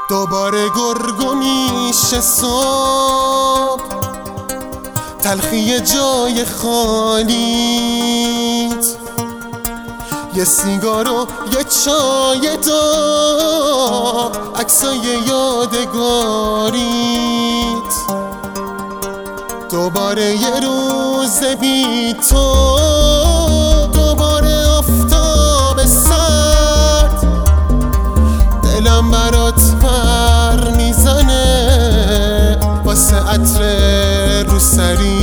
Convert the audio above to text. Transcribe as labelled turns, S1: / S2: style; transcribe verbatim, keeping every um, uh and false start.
S1: دوباره گرگ و میشه صبح، تلخی جای خالیت، یه سیگار و یه چای داغ، عکسای یادگاریت. دوباره یه روز بی تو، دوباره آفتاب سرد، دلم برات پر میزنه واسه عطر رو سری.